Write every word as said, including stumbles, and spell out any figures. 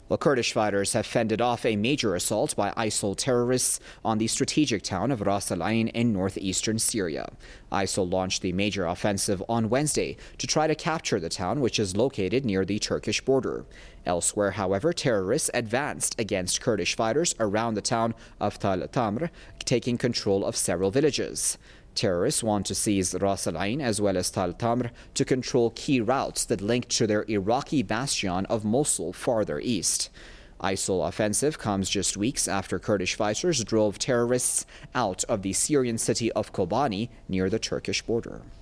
Well, Kurdish fighters have fended off a major assault by I S I L terrorists on the strategic town of Ras Al Ain in northeastern Syria. I S I L launched the major offensive on Wednesday to try to capture the town, which is located near the Turkish border. Elsewhere, however, terrorists advanced against Kurdish fighters around the town of Tal Tamr, taking control of several villages. Terrorists want to seize Ras Al Ain as well as Tal Tamr to control key routes that link to their Iraqi bastion of Mosul farther east. I S I L offensive comes just weeks after Kurdish fighters drove terrorists out of the Syrian city of Kobani near the Turkish border.